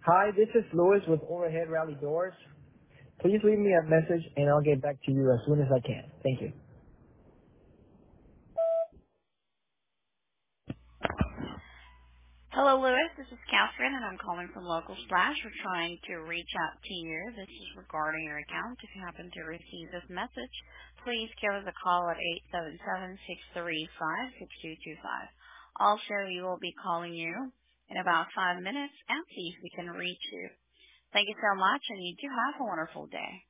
Hi, this is Louis with Overhead Rally Doors. Please leave me a message and I'll get back to you as soon as I can. Thank you. Hello, Lewis. This is Catherine, and I'm calling from Local Splash. We're trying to reach out to you. This is regarding your account. If you happen to receive this message, please give us a call at 877-635-6225. Also, we will be calling you in about 5 minutes and see if we can reach you. Thank you so much, and you do have a wonderful day.